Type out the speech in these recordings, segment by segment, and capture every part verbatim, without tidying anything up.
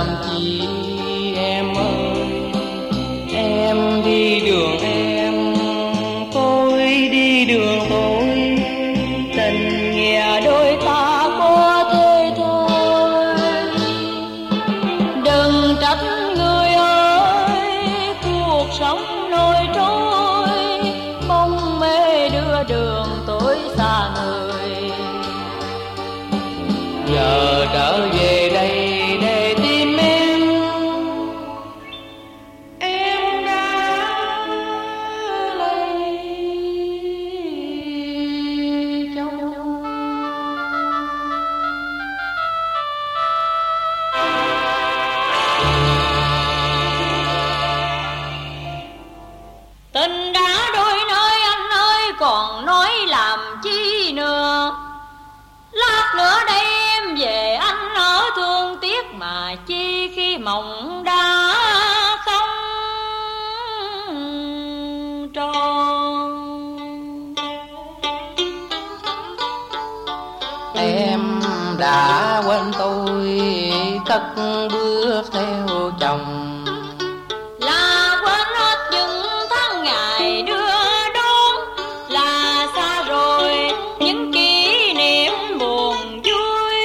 làm chi em ơi. Em đi đường em, tôi đi đường tôi, tình nghĩa đôi ta có thế thôi. Đừng trách người ơi, cuộc sống nổi trôi, bóng mê đưa đường tôi xa người. Giờ trở về đây để tìm em, em đã lấy chồng. Tình đã đôi nơi anh ơi, còn nói làm chi nữa. Lát nữa đây em về anh ở thương tiếc mà chi, khi mộng đã không tròn. Em đã quên tôi cất bước theo chồng, Là quên hết những tháng ngày đưa đón, là xa rồi những kỷ niệm buồn vui.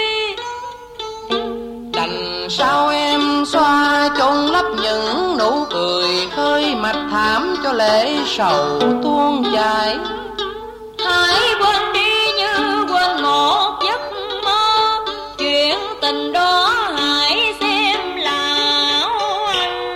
đành sao em xoa chôn lấp những nụ cười, khơi mặt thảm cho lễ sầu tuôn chảy. Hãy quên đi như quên một giấc mơ, chuyện tình đó hãy xem là ảo ảnh.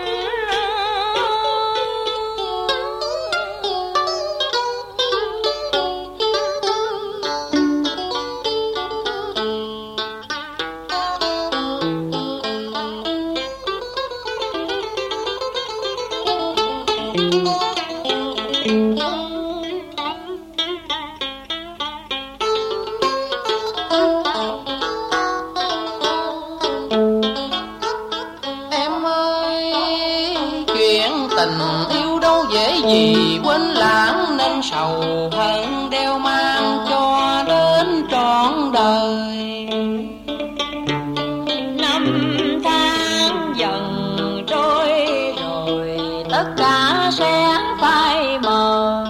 Em ơi, chuyện tình yêu đâu dễ gì quên lãng, nên sầu hận đeo mang cho đến trọn đời. Năm tháng dần trôi rồi, tất cả sẽ phai mờ.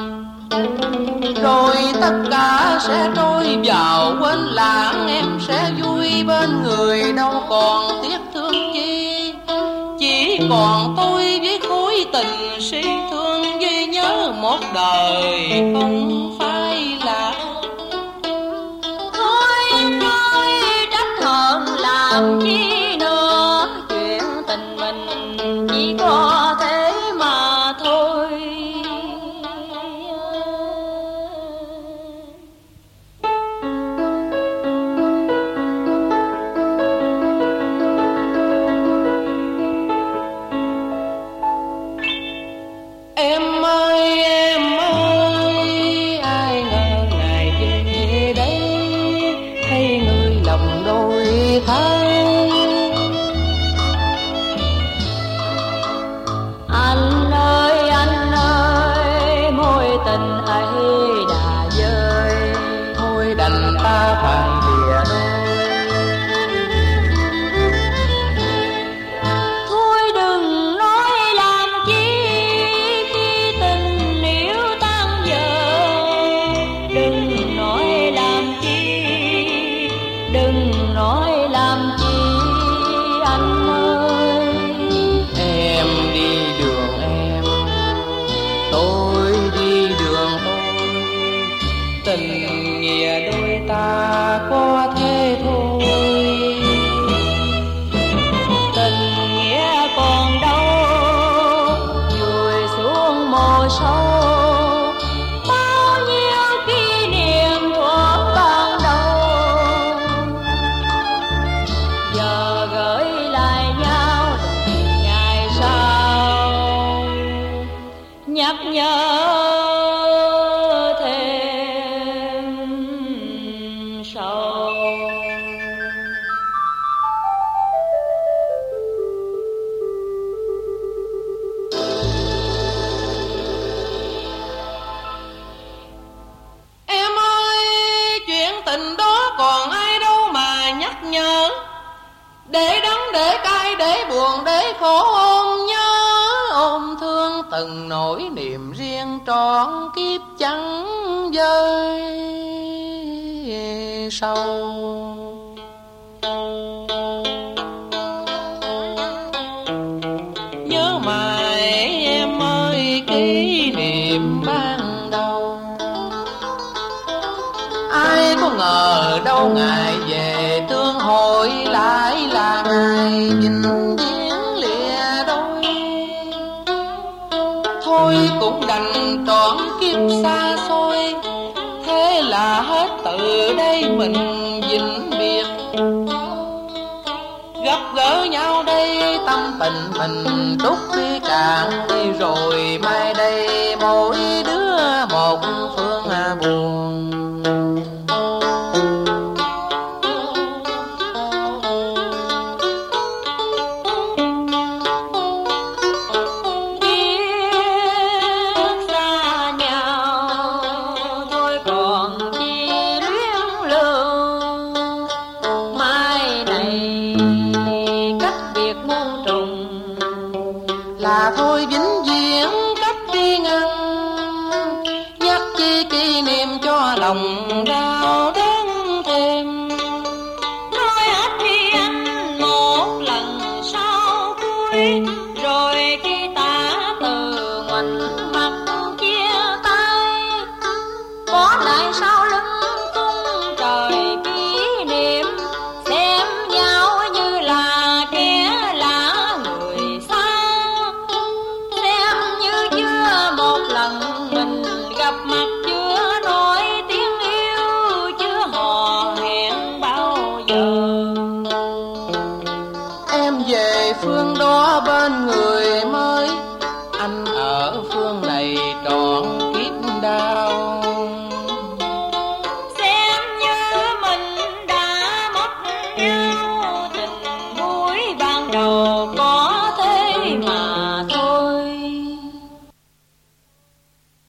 Rồi tất cả sẽ trôi vào quên lãng, em sẽ vui bên người đâu còn tiếc thương chi. Chỉ còn tôi với khối tình si thương, ghi nhớ một đời không phai lạc. Thôi em ơi, trách hận làm chi nữa, chuyện tình mình chỉ có thế mà thôi. Em ơi, em ơi, ai ngờ ngày về đây thấy người lòng đôi tháng. Anh ơi, anh ơi, mối tình ấy đã rơi, Thôi đành ta phải lìa đôi. thôi đừng nói làm chi khi tình yêu tan vỡ. Đừng nói làm chi, đừng nói làm chi anh ơi. Em đi đường em, tôi đi đường tôi, tình nghĩa đôi ta có thế thôi. Tình nghĩa còn đâu, vùi xuống mồ sâu, bao nhiêu kỷ niệm thuở ban đầu. Giờ gửi lại nhau ngày sau, nhắc nhớ thêm sâu. Em ơi, chuyện tình đó còn ai đâu mà nhắc nhở, để để đắng để cay để buồn để khổ, ôm nhớ ôm thương từng nỗi niềm riêng trọn kiếp chẳng vơi sâu. Nhớ mãi em ơi kỷ niệm ban đầu, ai có ngờ đâu ngày về tương hội lại là ngày vĩnh viễn lìa đôi. Thôi cũng đành trọn kiếp xa xôi, thế là hết từ đây mình vĩnh biệt. Gặp gỡ nhau đây tâm tình mình trút đi cạn đi rồi, mai đây mỗi đứa một phương buồn. Là thôi vĩnh viễn cách đi ngăn, nhắc chi kỷ niệm cho lòng đau đớn thêm. Nói hết đi anh một lần sau cuối rồi